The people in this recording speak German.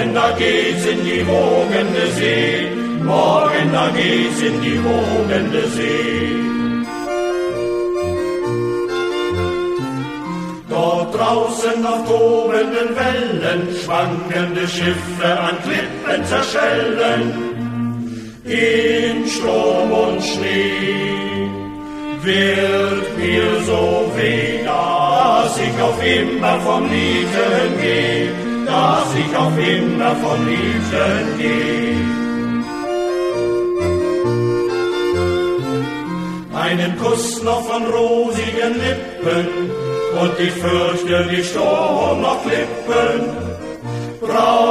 Morgen, da geht's in die wogende See. Morgen, da geht's in die wogende See. Dort draußen auf tobenden Wellen schwankende Schiffe an Klippen zerschellen. In Sturm und Schnee wird mir so weh, dass ich auf immer vom Liebsten geh, dass ich auf immer vom Liebsten geh. Einen Kuss noch von rosigen Lippen und ich fürchte die Sturm noch Klippen.